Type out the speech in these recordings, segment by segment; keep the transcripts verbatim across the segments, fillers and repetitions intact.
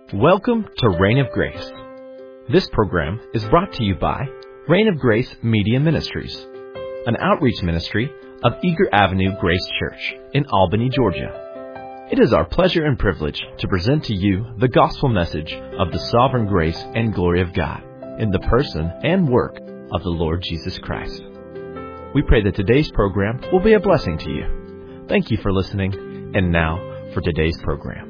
Welcome to Reign of Grace. This program is brought to you by Reign of Grace Media Ministries, an outreach ministry of Eager Avenue Grace Church in Albany, Georgia. It is our pleasure and privilege to present to you the gospel message of the sovereign grace and glory of God in the person and work of the Lord Jesus Christ. We pray that today's program will be a blessing to you. Thank you for listening, and now for today's program.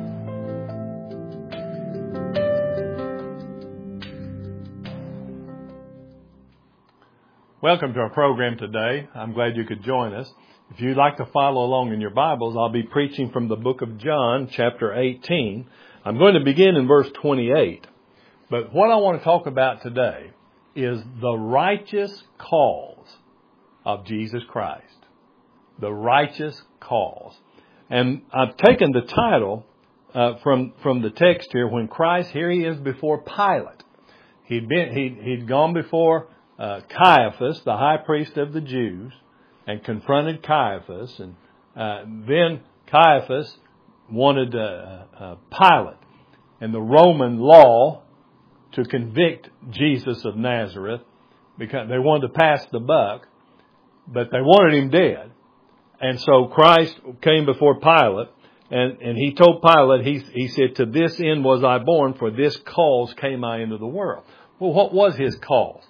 Welcome to our program today. I'm glad you could join us. If you'd like to follow along in your Bibles, I'll be preaching from the book of John, chapter eighteen. I'm going to begin in verse twenty-eight. But what I want to talk about today is the righteous cause of Jesus Christ. The righteous cause. And I've taken the title uh, from, from the text here, when Christ, here he is before Pilate. He'd been, he'd, he'd gone before Uh, Caiaphas, the high priest of the Jews, and confronted Caiaphas. And uh, then Caiaphas wanted uh, uh, Pilate and the Roman law to convict Jesus of Nazareth, because they wanted to pass the buck, but they wanted him dead. And so Christ came before Pilate, and, and he told Pilate, he, he said, "To this end was I born, for this cause came I into the world." Well, what was his cause?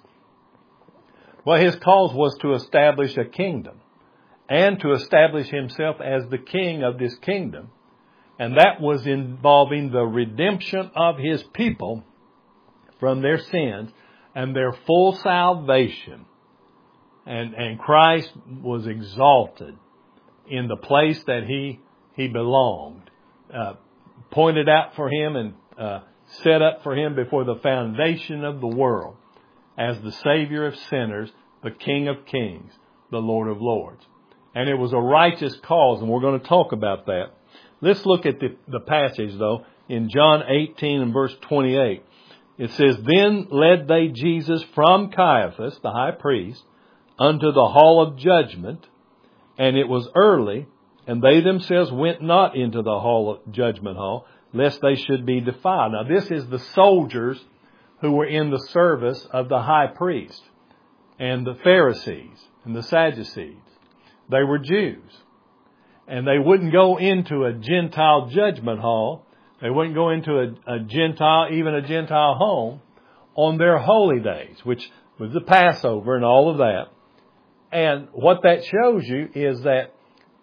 Well, his cause was to establish a kingdom and to establish himself as the king of this kingdom. And that was involving the redemption of his people from their sins and their full salvation. And, and Christ was exalted in the place that he, he belonged, uh, pointed out for him and uh, set up for him before the foundation of the world, as the Savior of sinners, the King of kings, the Lord of lords. And it was a righteous cause, and we're going to talk about that. Let's look at the, the passage, though, in John eighteen and verse twenty-eight. It says, "Then led they Jesus from Caiaphas, the high priest, unto the hall of judgment, and it was early, and they themselves went not into the hall of judgment hall, lest they should be defiled." Now, this is the soldiers who were in the service of the high priest and the Pharisees and the Sadducees. They were Jews. And they wouldn't go into a Gentile judgment hall. They wouldn't go into a, a Gentile, even a Gentile home, on their holy days, which was the Passover and all of that. And what that shows you is that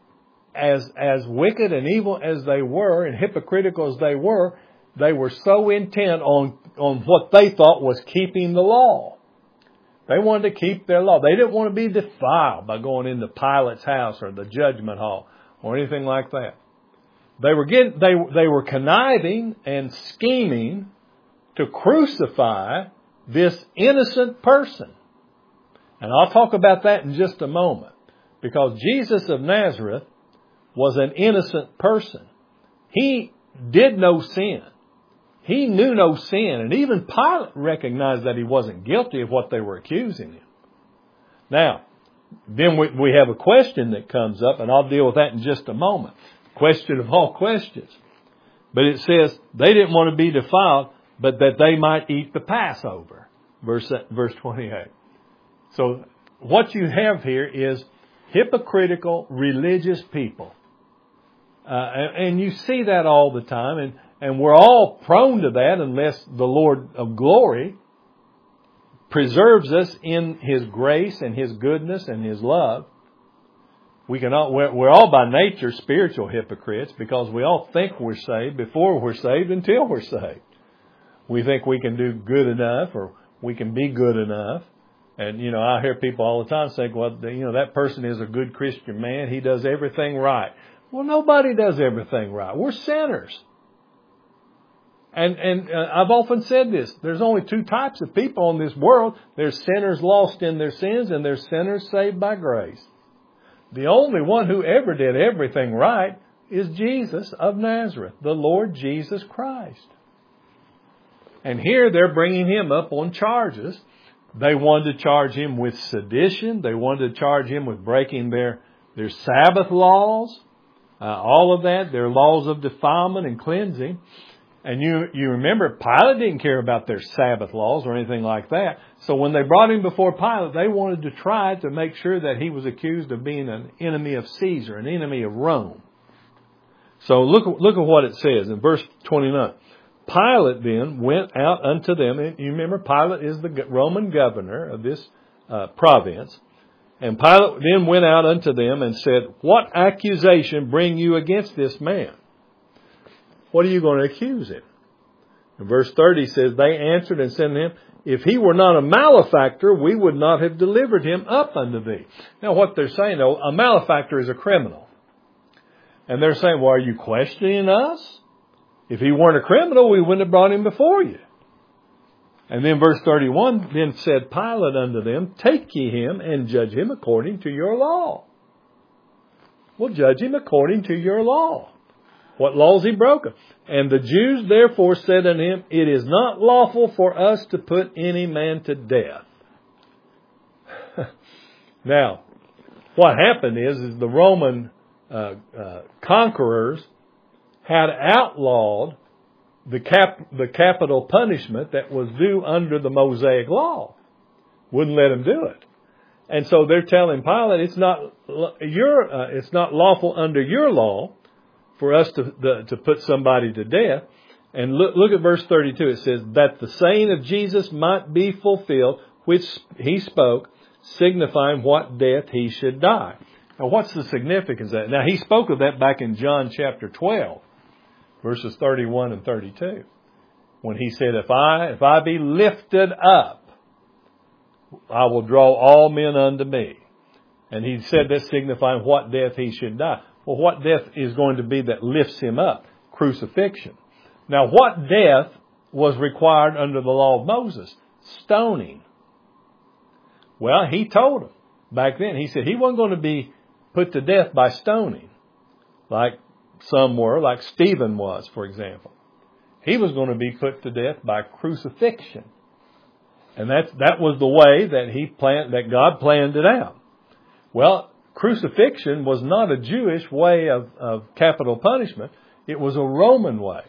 as, as wicked and evil as they were and hypocritical as they were, they were so intent on, on what they thought was keeping the law. They wanted to keep their law. They didn't want to be defiled by going into Pilate's house or the judgment hall or anything like that. They were getting, they, they were conniving and scheming to crucify this innocent person. And I'll talk about that in just a moment, because Jesus of Nazareth was an innocent person. He did no sin. He knew no sin, and even Pilate recognized that he wasn't guilty of what they were accusing him. Now, then we, we have a question that comes up, and I'll deal with that in just a moment. Question of all questions. But it says they didn't want to be defiled, but that they might eat the Passover. Verse, verse twenty-eight. So what you have here is hypocritical religious people. Uh, and, and you see that all the time, and And we're all prone to that unless the Lord of glory preserves us in His grace and His goodness and His love. We can all, we're, we're all by nature spiritual hypocrites, because we all think we're saved before we're saved until we're saved. We think we can do good enough, or we can be good enough. And, you know, I hear people all the time say, well, you know, that person is a good Christian man. He does everything right. Well, nobody does everything right. We're sinners. And, and uh, I've often said this. There's only two types of people in this world. There's sinners lost in their sins, and there's sinners saved by grace. The only one who ever did everything right is Jesus of Nazareth, the Lord Jesus Christ. And here they're bringing him up on charges. They wanted to charge him with sedition. They wanted to charge him with breaking their, their Sabbath laws. Uh, all of that, their laws of defilement and cleansing. And you, you remember, Pilate didn't care about their Sabbath laws or anything like that. So when they brought him before Pilate, they wanted to try to make sure that he was accused of being an enemy of Caesar, an enemy of Rome. So look, look at what it says in verse twenty-nine. Pilate then went out unto them. And you remember, Pilate is the Roman governor of this uh, province. And Pilate then went out unto them and said, what accusation bring you against this man? What are you going to accuse him? In verse thirty says, they answered and said to him, if he were not a malefactor, we would not have delivered him up unto thee. Now what they're saying, though, a malefactor is a criminal. And they're saying, well, are you questioning us? If he weren't a criminal, we wouldn't have brought him before you. And then verse thirty-one, then said Pilate unto them, take ye him and judge him according to your law. Well, judge him according to your law. What laws he broken? And the Jews therefore said unto him, it is not lawful for us to put any man to death. Now, what happened is, is the Roman uh, uh, conquerors had outlawed the cap, the capital punishment that was due under the Mosaic law. Wouldn't let them do it. And so they're telling Pilate, it's not your, uh, it's not lawful under your law for us to the, to put somebody to death. And look, look at verse thirty-two. It says, that the saying of Jesus might be fulfilled, which he spoke, signifying what death he should die. Now, what's the significance of that? Now, he spoke of that back in John chapter twelve, verses thirty-one and thirty-two, when he said, if I, if I be lifted up, I will draw all men unto me. And he said that signifying what death he should die. Well, what death is going to be that lifts him up? Crucifixion. Now, what death was required under the law of Moses? Stoning. Well, he told them back then, he said he wasn't going to be put to death by stoning, like some were, like Stephen was, for example. He was going to be put to death by crucifixion. And that's, that was the way that he planned, that God planned it out. Well, crucifixion was not a Jewish way of, of capital punishment. It was a Roman way.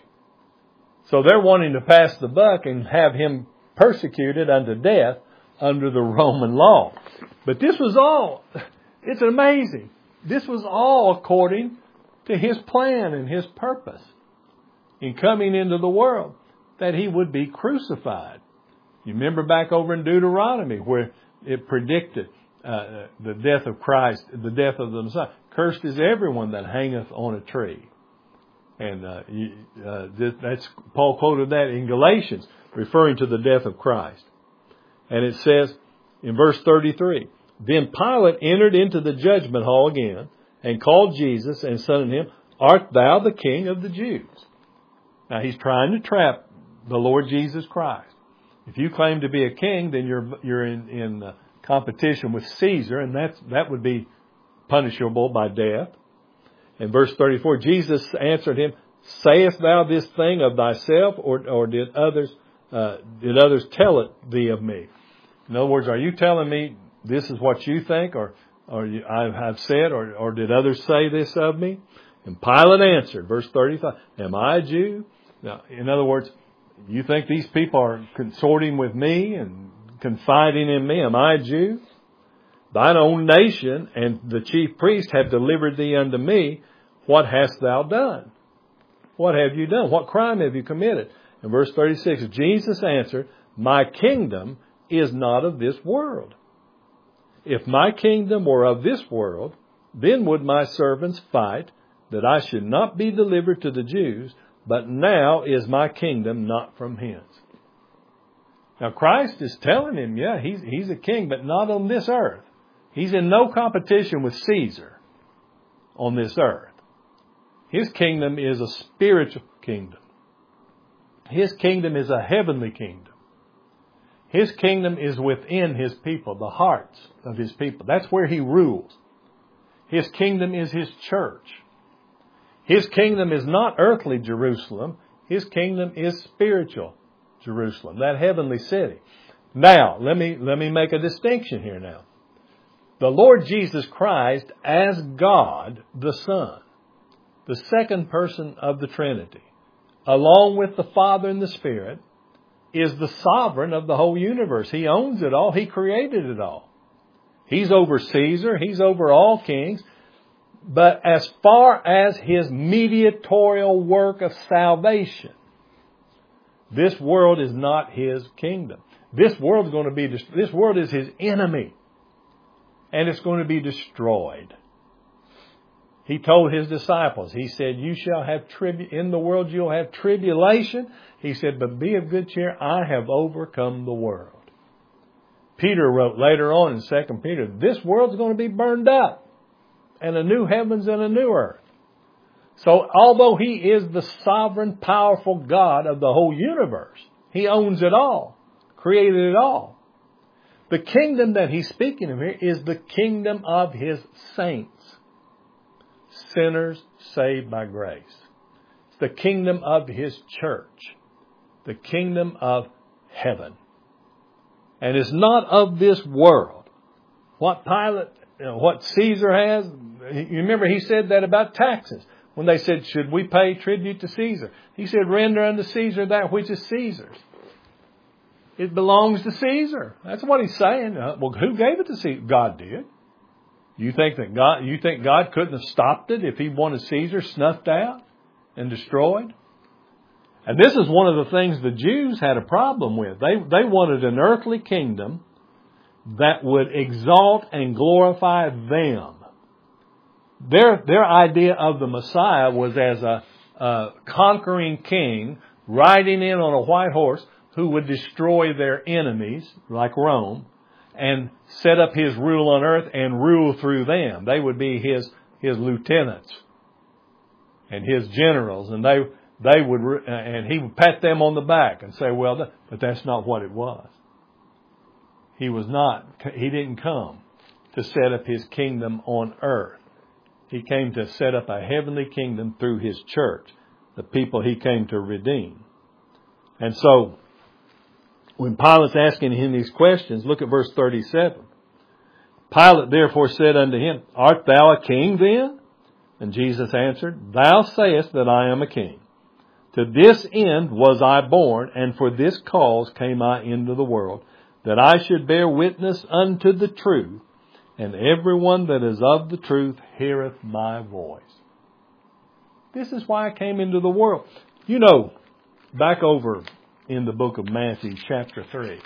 So they're wanting to pass the buck and have him persecuted unto death under the Roman law. But this was all, it's amazing. This was all according to his plan and his purpose in coming into the world, that he would be crucified. You remember back over in Deuteronomy where it predicted uh, the death of Christ, the death of the Messiah. Cursed is everyone that hangeth on a tree. And uh, you, uh, that's Paul quoted that in Galatians, referring to the death of Christ. And it says in verse thirty-three, then Pilate entered into the judgment hall again and called Jesus and said unto him, art thou the king of the Jews? Now he's trying to trap the Lord Jesus Christ. If you claim to be a king, then you're you're in, in uh, competition with Caesar, and that's that would be punishable by death. In verse thirty-four, Jesus answered him, sayest thou this thing of thyself, or or did others uh, did others tell it thee of me? In other words, are you telling me this is what you think, or or you, I have said, or or did others say this of me? And Pilate answered, verse thirty-five, am I a Jew? Now, in other words, you think these people are consorting with me and confiding in me? Am I a Jew? Thine own nation and the chief priest have delivered thee unto me. What hast thou done? What have you done? What crime have you committed? In verse thirty-six, Jesus answered, my kingdom is not of this world. If my kingdom were of this world, then would my servants fight that I should not be delivered to the Jews. But now is my kingdom not from hence. Now Christ is telling him, yeah, he's, he's a king, but not on this earth. He's in no competition with Caesar on this earth. His kingdom is a spiritual kingdom. His kingdom is a heavenly kingdom. His kingdom is within his people, the hearts of his people. That's where he rules. His kingdom is his church. His kingdom is not earthly Jerusalem. His kingdom is spiritual Jerusalem, that heavenly city. Now, let me, let me make a distinction here now. The Lord Jesus Christ as God the Son, the second person of the Trinity, along with the Father and the Spirit, is the sovereign of the whole universe. He owns it all. He created it all. He's over Caesar. He's over all kings. But as far as His mediatorial work of salvation, this world is not His kingdom. This world is going to be, this world is His enemy. And it's going to be destroyed. He told His disciples, He said, you shall have tribu- in the world you'll have tribulation. He said, but be of good cheer, I have overcome the world. Peter wrote later on in Second Peter, this world's going to be burned up, and a new heavens and a new earth. So although He is the sovereign, powerful God of the whole universe, He owns it all, created it all. The kingdom that He's speaking of here is the kingdom of His saints. Sinners saved by grace. It's the kingdom of His church. The kingdom of heaven. And it's not of this world. What Pilate, you know, what Caesar has, you remember he said that about taxes. When they said, should we pay tribute to Caesar? He said, render unto Caesar that which is Caesar's. It belongs to Caesar. That's what he's saying. Uh, well, who gave it to Caesar? God did. You think that God, you think God couldn't have stopped it if He wanted Caesar snuffed out and destroyed? And this is one of the things the Jews had a problem with. They, they wanted an earthly kingdom that would exalt and glorify them. Their, their idea of the Messiah was as a, a conquering king riding in on a white horse who would destroy their enemies, like Rome, and set up His rule on earth and rule through them. They would be His, His lieutenants and His generals, and they, they would, and He would pat them on the back and say, well, but that's not what it was. He was not, He didn't come to set up His kingdom on earth. He came to set up a heavenly kingdom through His church, the people He came to redeem. And so, when Pilate's asking Him these questions, look at verse thirty-seven. Pilate therefore said unto Him, art thou a king then? And Jesus answered, thou sayest that I am a king. To this end was I born, and for this cause came I into the world, that I should bear witness unto the truth, and everyone that is of the truth heareth my voice. This is why I came into the world. You know, back over in the book of Matthew chapter three.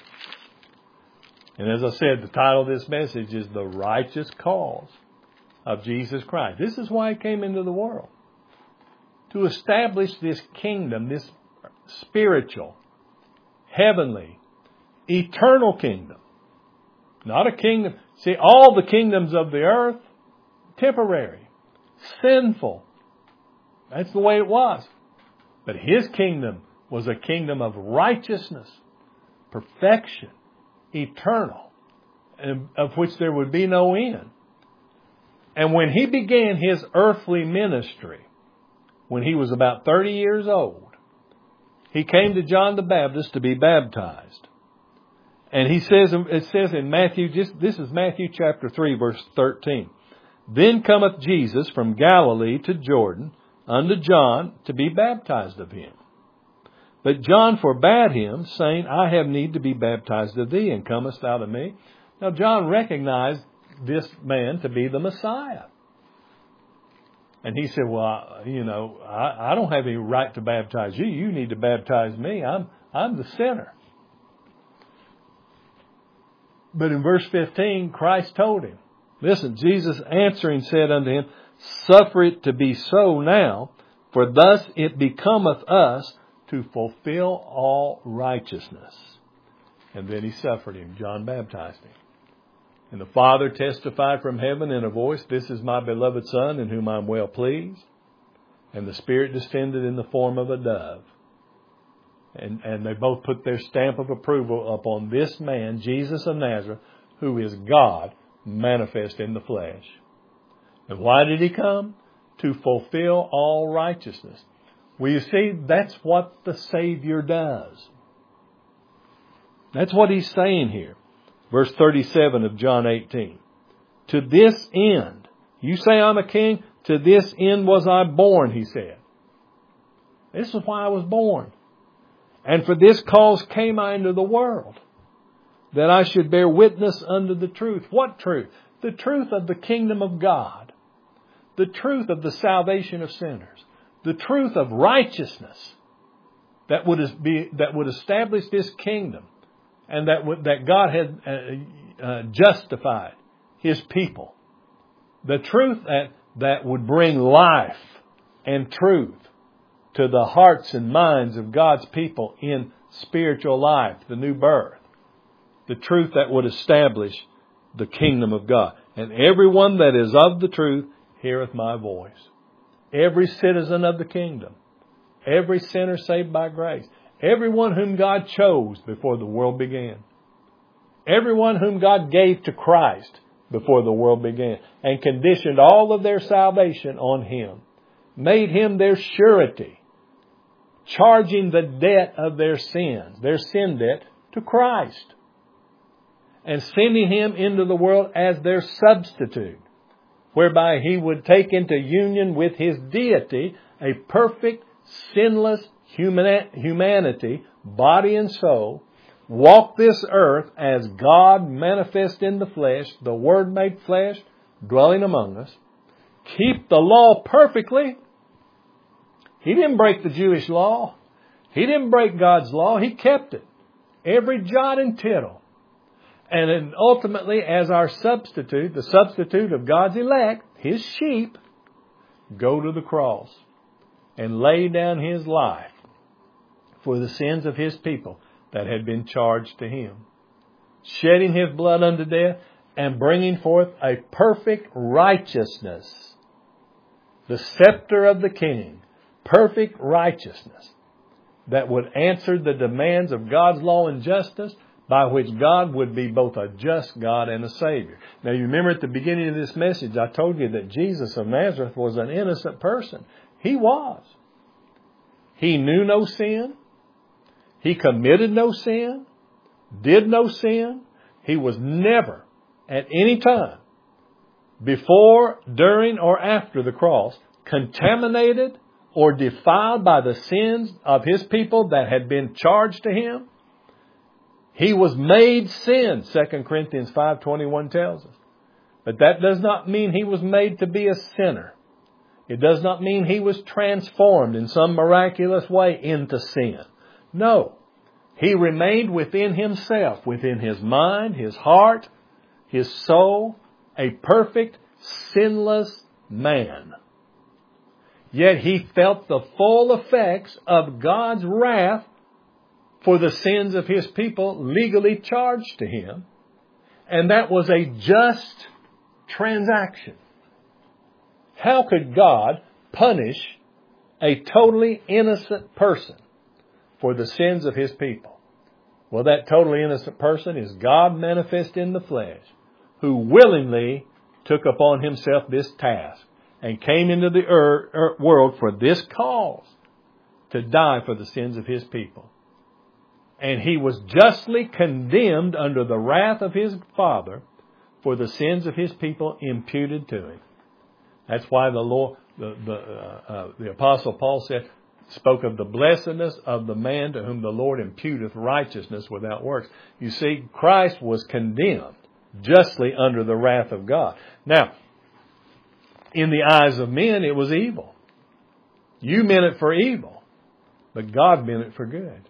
And as I said, the title of this message is The Righteous Cause of Jesus Christ. This is why He came into the world. To establish this kingdom, this spiritual, heavenly, eternal kingdom. Not a kingdom. See, all the kingdoms of the earth, temporary, sinful. That's the way it was. But His kingdom was a kingdom of righteousness, perfection, eternal, and of which there would be no end. And when He began His earthly ministry, when He was about thirty years old, He came to John the Baptist to be baptized. And he says, it says in Matthew, just this is Matthew chapter three, verse thirteen. Then cometh Jesus from Galilee to Jordan unto John to be baptized of Him. But John forbade him, saying, I have need to be baptized of thee, and comest thou to me? Now John recognized this man to be the Messiah. And he said, well, you know, I, I don't have any right to baptize you. You need to baptize me. I'm, I'm the sinner. But in verse fifteen, Christ told him, listen, Jesus answering said unto him, suffer it to be so now, for thus it becometh us to fulfill all righteousness. And then He suffered him. John baptized him. And the Father testified from heaven in a voice, this is my beloved Son, in whom I am well pleased. And the Spirit descended in the form of a dove. And, and they both put their stamp of approval upon this man, Jesus of Nazareth, who is God manifest in the flesh. And why did He come? To fulfill all righteousness. Well, you see, that's what the Savior does. That's what He's saying here. Verse thirty-seven of John eighteen. To this end, you say I'm a king? To this end was I born, He said. This is why I was born. And for this cause came I into the world, that I should bear witness unto the truth. What truth? The truth of the kingdom of God. The truth of the salvation of sinners. The truth of righteousness that would be that would establish this kingdom, and that would, that God had uh, uh, justified His people. The truth that that would bring life and truth to the hearts and minds of God's people in spiritual life, the new birth. The truth that would establish the kingdom of God. And everyone that is of the truth heareth my voice. Every citizen of the kingdom. Every sinner saved by grace. Everyone whom God chose before the world began. Everyone whom God gave to Christ before the world began. And conditioned all of their salvation on Him. Made Him their surety. Charging the debt of their sins, their sin debt, to Christ. And sending Him into the world as their substitute, whereby He would take into union with His deity a perfect, sinless humanity, body and soul, walk this earth as God manifest in the flesh, the Word made flesh, dwelling among us, keep the law perfectly. He didn't break the Jewish law. He didn't break God's law. He kept it. Every jot and tittle. And then ultimately, as our substitute, the substitute of God's elect, His sheep, go to the cross and lay down His life for the sins of His people that had been charged to Him. Shedding His blood unto death and bringing forth a perfect righteousness. The scepter of the King. Perfect righteousness that would answer the demands of God's law and justice, by which God would be both a just God and a Savior. Now you remember at the beginning of this message, I told you that Jesus of Nazareth was an innocent person. He was. He knew no sin. He committed no sin. Did no sin. He was never at any time, before, during, or after the cross, contaminated or defiled by the sins of His people that had been charged to Him. He was made sin, Second Corinthians five twenty-one tells us. But that does not mean He was made to be a sinner. It does not mean He was transformed in some miraculous way into sin. No. He remained within Himself, within His mind, His heart, His soul, a perfect, sinless man. Yet He felt the full effects of God's wrath for the sins of His people legally charged to Him. And that was a just transaction. How could God punish a totally innocent person for the sins of His people? Well, that totally innocent person is God manifest in the flesh, who willingly took upon Himself this task and came into the er- er- world for this cause, to die for the sins of His people. And He was justly condemned under the wrath of His Father for the sins of His people imputed to Him. That's why the Lord, the the, uh, uh, the Apostle Paul said, spoke of the blessedness of the man to whom the Lord imputeth righteousness without works. You see, Christ was condemned justly under the wrath of God. Now, in the eyes of men, it was evil. You meant it for evil, but God meant it for good.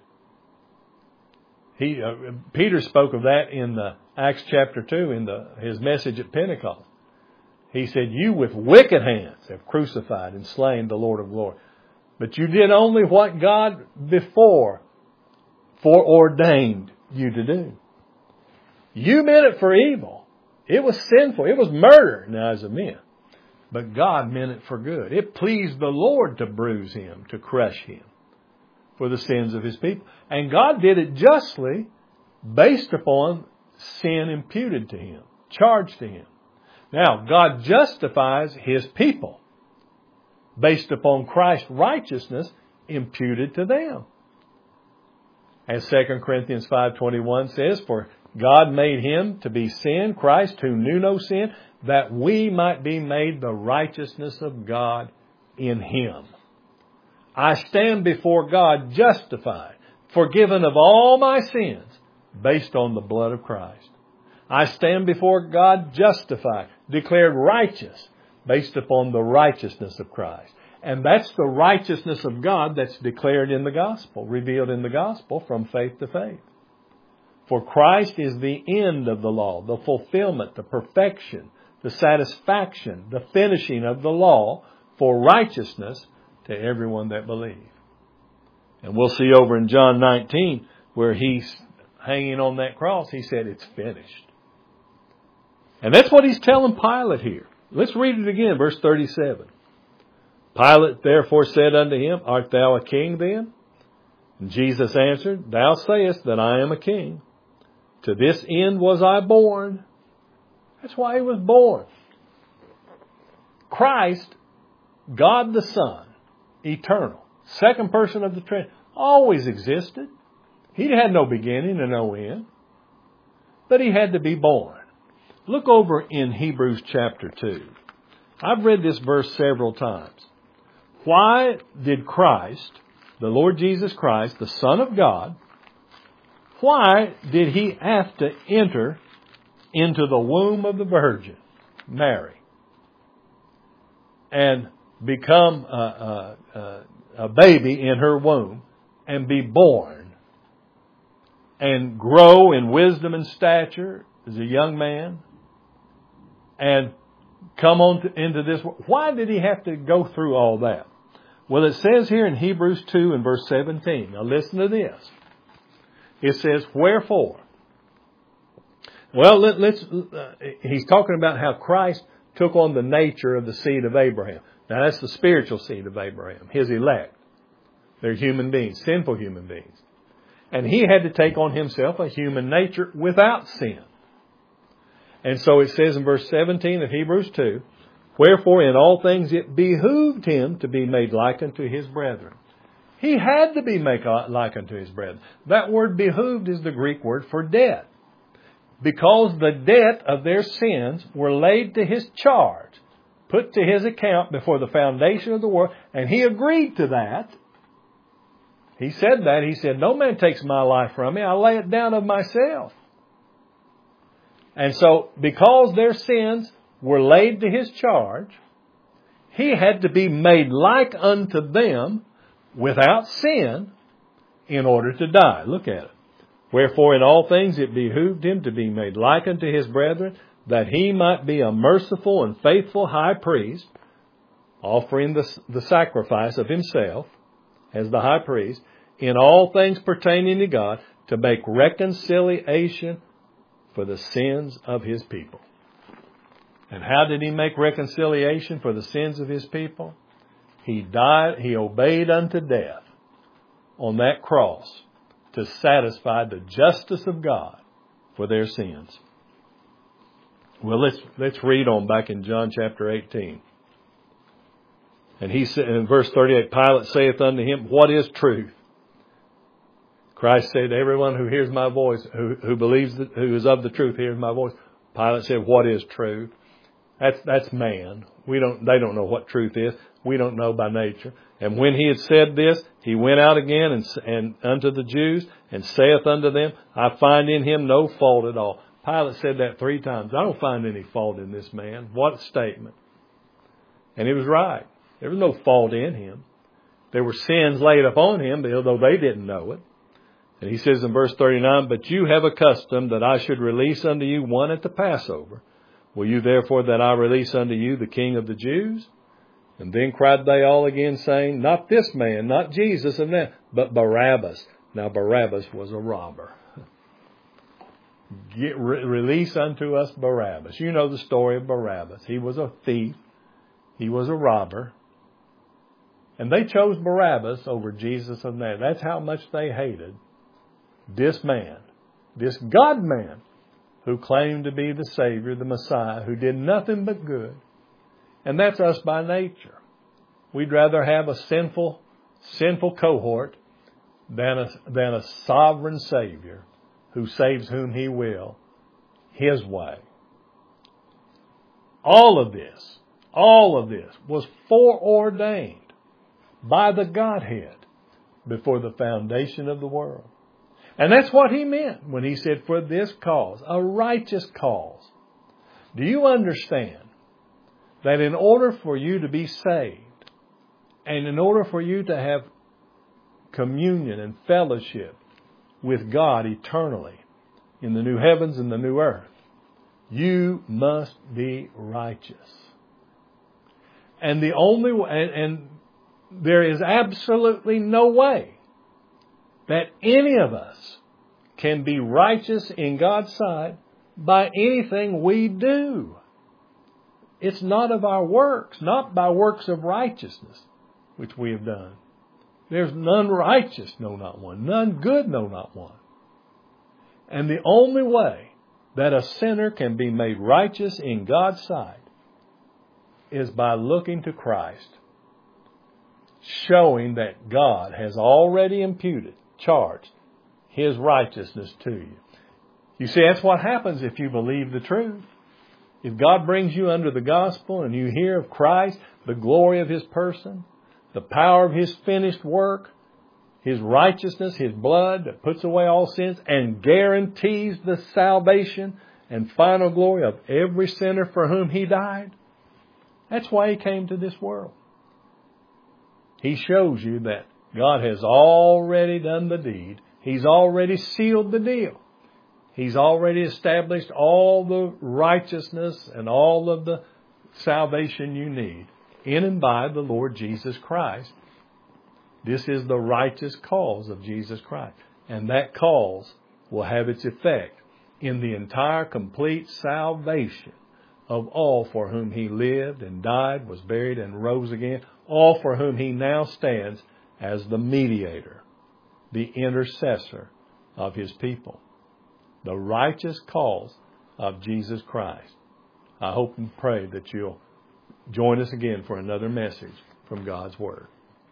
He, uh, Peter spoke of that in the Acts chapter two in the, his message at Pentecost. He said, you with wicked hands have crucified and slain the Lord of glory. But you did only what God before foreordained you to do. You meant it for evil. It was sinful. It was murder in the eyes of men. But God meant it for good. It pleased the Lord to bruise Him, to crush Him for the sins of His people. And God did it justly based upon sin imputed to Him, charged to Him. Now, God justifies His people based upon Christ's righteousness imputed to them. As Second Corinthians five twenty-one says, for God made Him to be sin, Christ who knew no sin, that we might be made the righteousness of God in Him. I stand before God justified, forgiven of all my sins, based on the blood of Christ. I stand before God justified, declared righteous, based upon the righteousness of Christ. And that's the righteousness of God that's declared in the gospel, revealed in the gospel from faith to faith. For Christ is the end of the law, the fulfillment, the perfection, the satisfaction, the finishing of the law for righteousness to everyone that believes. And we'll see over in John nineteen where he's hanging on that cross, he said, it's finished. And that's what he's telling Pilate here. Let's read it again, verse thirty-seven. Pilate therefore said unto him, Art thou a king then? And Jesus answered, Thou sayest that I am a king. To this end was I born. That's why he was born. Christ, God the Son, eternal, second person of the Trinity, always existed. He had no beginning and no end. But he had to be born. Look over in Hebrews chapter two. I've read this verse several times. Why did Christ, the Lord Jesus Christ, the Son of God, why did he have to enter into the womb of the Virgin Mary and become a, a, a baby in her womb and be born and grow in wisdom and stature as a young man and come on to, into this? Why did he have to go through all that? Well, it says here in Hebrews two and verse seventeen. Now listen to this. It says, wherefore? Well, let, let's. Uh, he's talking about how Christ took on the nature of the seed of Abraham. Now that's the spiritual seed of Abraham, his elect. They're human beings, sinful human beings. And he had to take on himself a human nature without sin. And so it says in verse seventeen of Hebrews two, wherefore in all things it behooved him to be made like unto his brethren. He had to be made like unto his brethren. That word behooved is the Greek word for debt. Because the debt of their sins were laid to his charge, put to his account before the foundation of the world, and he agreed to that. He said that. He said, no man takes my life from me. I lay it down of myself. And so, because their sins were laid to his charge, he had to be made like unto them without sin in order to die. Look at it. Wherefore in all things it behooved him to be made like unto his brethren, that he might be a merciful and faithful high priest, offering the, the sacrifice of himself as the high priest, in all things pertaining to God, to make reconciliation for the sins of his people. And how did he make reconciliation for the sins of his people? He died, he obeyed unto death on that cross to satisfy the justice of God for their sins. Well, let's let's read on back in John chapter eighteen. And he said in verse thirty-eight, Pilate saith unto him, what is truth? Christ said, everyone who hears my voice, who, who believes, that, who is of the truth, hears my voice. Pilate said, what is truth? That's that's man. We don't. They don't know what truth is. We don't know by nature. And when he had said this, he went out again and, and unto the Jews and saith unto them, I find in him no fault at all. Pilate said that three times. I don't find any fault in this man. What a statement. And he was right. There was no fault in him. There were sins laid upon him, although they didn't know it. And he says in verse thirty-nine, but you have a custom that I should release unto you one at the Passover. Will you therefore that I release unto you the King of the Jews? And then cried they all again, saying, not this man, not Jesus of Nazareth, but Barabbas. Now Barabbas was a robber. Get, re- release unto us Barabbas. You know the story of Barabbas. He was a thief. He was a robber. And they chose Barabbas over Jesus of Nazareth. That's how much they hated this man, this God-man, who claimed to be the Savior, the Messiah, who did nothing but good. And that's us by nature. We'd rather have a sinful, sinful cohort than a, than a sovereign Savior who saves whom He will, His way. All of this, all of this was foreordained by the Godhead before the foundation of the world. And that's what he meant when he said, for this cause, a righteous cause. Do you understand that in order for you to be saved, and in order for you to have communion and fellowship with God eternally in the new heavens and the new earth, you must be righteous. And the only way, and, and there is absolutely no way that any of us can be righteous in God's sight by anything we do. It's not of our works, not by works of righteousness, which we have done. There's none righteous, no, not one. None good, no, not one. And the only way that a sinner can be made righteous in God's sight is by looking to Christ, showing that God has already imputed, charged His righteousness to you. You see, that's what happens if you believe the truth. If God brings you under the gospel and you hear of Christ, the glory of His person, the power of His finished work, His righteousness, His blood that puts away all sins and guarantees the salvation and final glory of every sinner for whom He died. That's why He came to this world. He shows you that God has already done the deed. He's already sealed the deal. He's already established all the righteousness and all of the salvation you need in and by the Lord Jesus Christ. This is the righteous cause of Jesus Christ. And that cause will have its effect in the entire complete salvation of all for whom He lived and died, was buried and rose again, all for whom He now stands as the mediator, the intercessor of His people. The righteous cause of Jesus Christ. I hope and pray that you'll join us again for another message from God's Word.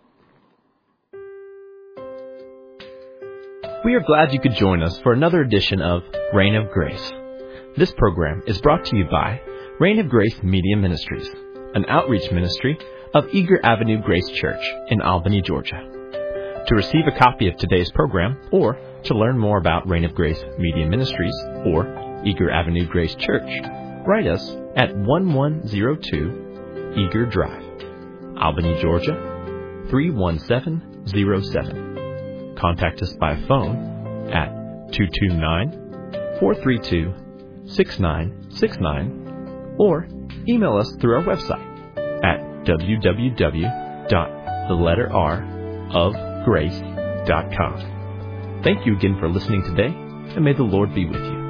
We are glad you could join us for another edition of Reign of Grace. This program is brought to you by Reign of Grace Media Ministries, an outreach ministry of Eager Avenue Grace Church in Albany, Georgia. To receive a copy of today's program or to learn more about Reign of Grace Media Ministries or Eager Avenue Grace Church, write us at one one zero two Eager Drive, Albany, Georgia three one seven zero seven. Contact us by phone at two two nine, four three two, six nine six nine or email us through our website at w w w dot the letter r of grace dot com. Thank you again for listening today, and may the Lord be with you.